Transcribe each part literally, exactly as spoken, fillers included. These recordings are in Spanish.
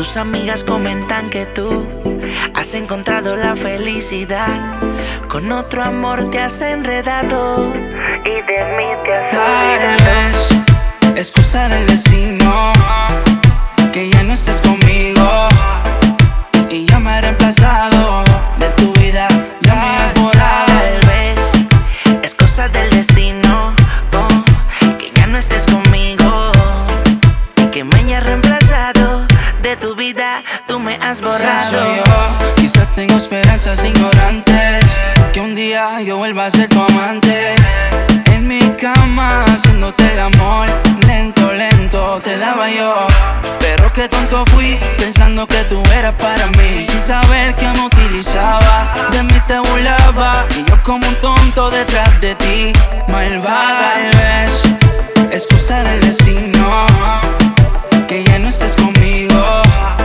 Tus amigas comentan que tú has encontrado la felicidad, con otro amor te has enredado y de mí te has olvidado. Tal vez es cosa del destino que ya no estés conmigo, y ya me he reemplazado de tu vida, ya me has borrado. Tal vez es cosa del destino, oh, que ya no estés conmigo y que me hayas reemplazado de tu vida, tú me has borrado. Quizás soy yo, quizás tengo esperanzas ignorantes, que un día yo vuelva a ser tu amante. En mi cama haciéndote el amor, lento, lento te daba yo. Pero qué tonto fui, pensando que tú eras para mí, sin saber que me utilizaba, de mí te burlaba, y yo como un tonto detrás de ti, malvada. Tal vez es cosa del destino que ya no estés conmigo,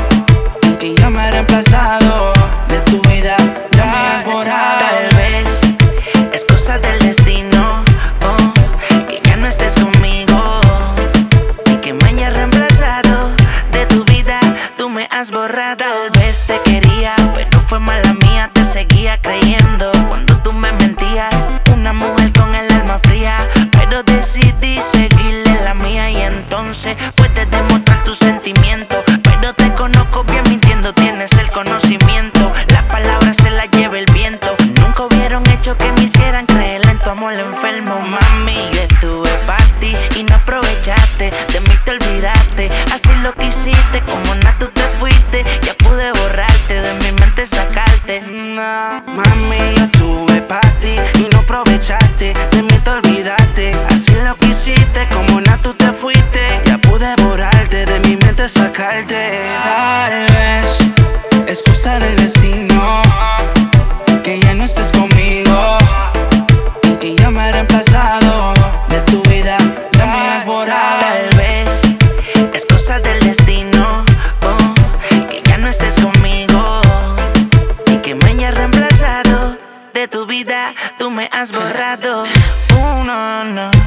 y ya me he reemplazado de tu vida, ya me has borrado. Tal vez es cosa del destino, oh, que ya no estés conmigo y que me hayas reemplazado de tu vida, tú me has borrado. Tal vez te quería, pero fue mala mía, te seguía creyendo cuando tú me mentías. Una mujer con el alma fría, pero decidí seguirle la mía, y entonces puedes demostrar tus sentimientos, pero te conozco bien mintiendo, tienes el conocimiento. Las palabras se las lleva el viento, nunca hubieron hecho que me hicieran creer en tu amor enfermo. Mami, yo estuve para ti y no aprovechaste, de mí te olvidaste, así lo que hiciste, como na tú te fuiste, ya pude borrarte de mi mente, sacarte. Nah, mami, yo estuve para ti y no aprovechaste, de mí te olvidaste, así lo que hiciste, como na tú te fuiste, ya pude borrarte de mi mente, sacarte. Tal vez es cosa del destino que ya no estés conmigo, y ya me he reemplazado de tu vida, ya me has borrado. Tal vez es cosa del destino, oh, que ya no estés conmigo y que me hayas reemplazado de tu vida, tú me has borrado. Uh, no, no.